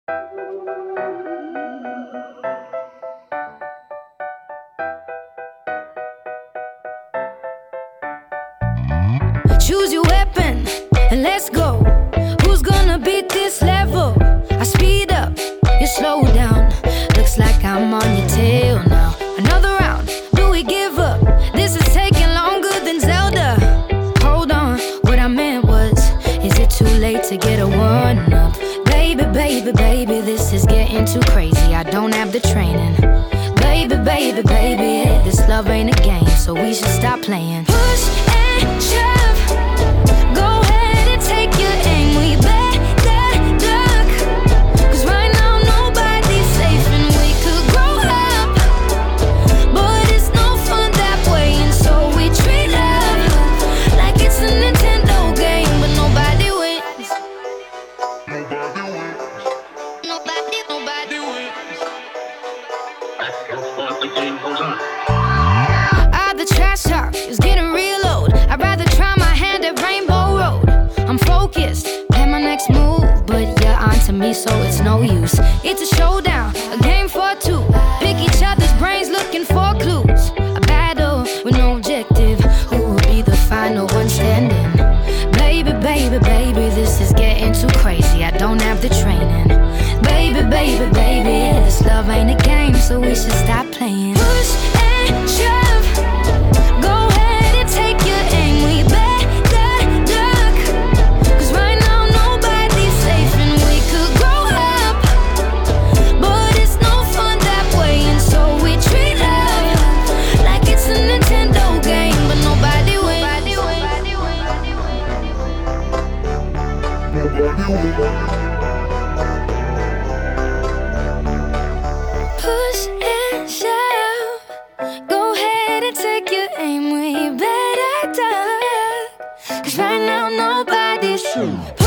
Choose your weapon and let's go. Who's gonna beat this level? I speed up, you slow down. Looks like I'm on your tail now. Another round, do we give up? This is taking longer than Zelda. Hold on, what I meant was, is it too late to get a one-up? Baby, baby, baby, this is getting too crazy. I don't have the training. Baby, baby, baby, this love ain't a game, so we should stop playing. Push and shove, go ahead and take your aim. We better duck, 'cause right now nobody's safe and we could grow up, but it's no fun that way. And so we treat love like it's a Nintendo game, but nobody wins. Nobody wins. The game goes on. The trash talk is getting real old. I'd rather try my hand at Rainbow Road. I'm focused, plan my next move, but you're onto me, so it's no use. It's a showdown, a game for two. Pick each other's brains looking for clues. A battle with no objective. Who will be the final one standing? Baby, baby, baby, this is getting too crazy. I don't have the training. Baby, baby, baby, this love ain't a game, so we should stop playing. Push and shove, go ahead and take your aim. We better duck, 'cause right now nobody's safe and we could grow up, but it's no fun that way. And so we treat love like it's a Nintendo game, but nobody wins. Push and shove, go ahead and take your aim. We better duck, 'cause right now nobody's